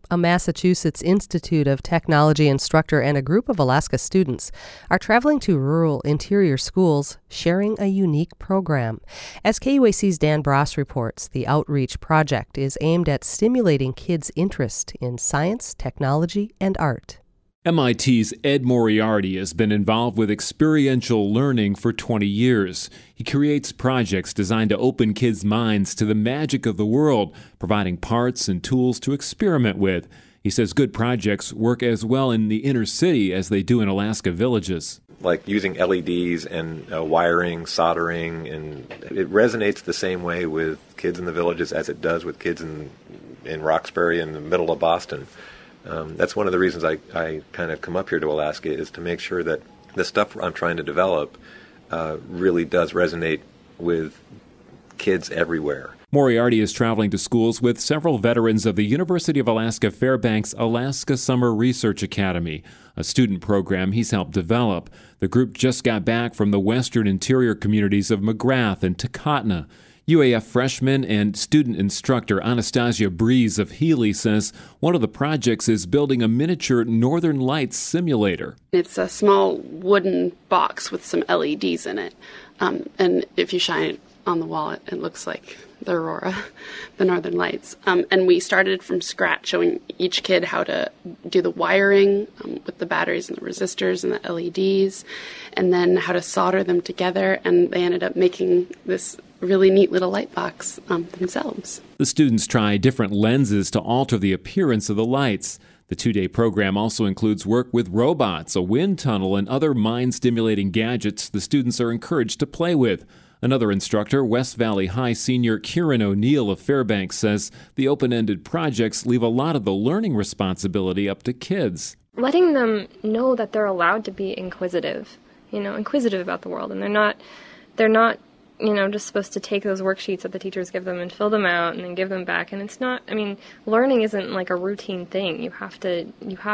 A Massachusetts Institute of Technology instructor and a group of Alaska students are traveling to rural interior schools, sharing a unique program. As KUAC's Dan Bross reports, the outreach project is aimed at stimulating kids' interest in science, technology, and art. MIT's Ed Moriarty has been involved with experiential learning for 20 years. He creates projects designed to open kids' minds to the magic of the world, providing parts and tools to experiment with. He says good projects work as well in the inner city as they do in Alaska villages. Like using LEDs and wiring, soldering, and it resonates the same way with kids in the villages as it does with kids in Roxbury in the middle of Boston. That's one of the reasons I kind of come up here to Alaska, is to make sure that the stuff I'm trying to develop really does resonate with kids everywhere. Moriarty is traveling to schools with several veterans of the University of Alaska Fairbanks Alaska Summer Research Academy, a student program he's helped develop. The group just got back from the western interior communities of McGrath and Takotna. UAF freshman and student instructor Anastasia Breeze of Healy says one of the projects is building a miniature Northern Lights simulator. It's a small wooden box with some LEDs in it, and if you shine it on the wall, it looks like the aurora, the Northern Lights. And we started from scratch, showing each kid how to do the wiring with the batteries and the resistors and the LEDs, and then how to solder them together, and they ended up making this really neat little light box themselves. The students try different lenses to alter the appearance of the lights. The two-day program also includes work with robots, a wind tunnel, and other mind-stimulating gadgets the students are encouraged to play with. Another instructor, West Valley High senior Kieran O'Neill of Fairbanks, says the open-ended projects leave a lot of the learning responsibility up to kids. Letting them know that they're allowed to be inquisitive about the world, and they're not just supposed to take those worksheets that the teachers give them and fill them out and then give them back. And it's not, learning isn't like a routine thing. You have to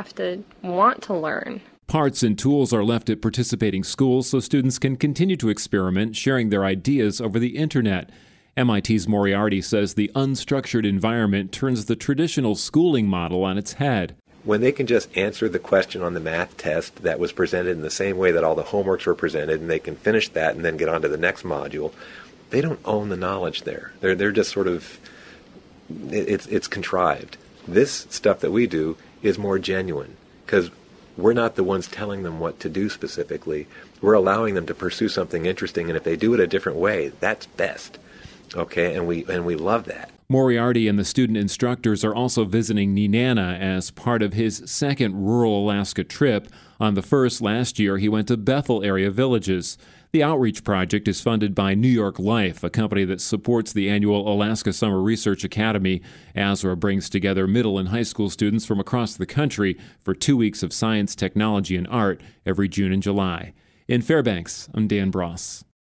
want to learn. Parts and tools are left at participating schools so students can continue to experiment, sharing their ideas over the internet. MIT's Moriarty says the unstructured environment turns the traditional schooling model on its head. When they can just answer the question on the math test that was presented in the same way that all the homeworks were presented, and they can finish that and then get on to the next module, they don't own the knowledge there. They're just sort of, it's contrived. This stuff that we do is more genuine, because we're not the ones telling them what to do specifically. We're allowing them to pursue something interesting, and if they do it a different way, that's best. Okay, and we love that. Moriarty and the student instructors are also visiting Nenana as part of his second rural Alaska trip. On the first last year, he went to Bethel area villages. The outreach project is funded by New York Life, a company that supports the annual Alaska Summer Research Academy. ASRA brings together middle and high school students from across the country for 2 weeks of science, technology, and art every June and July. In Fairbanks, I'm Dan Bross.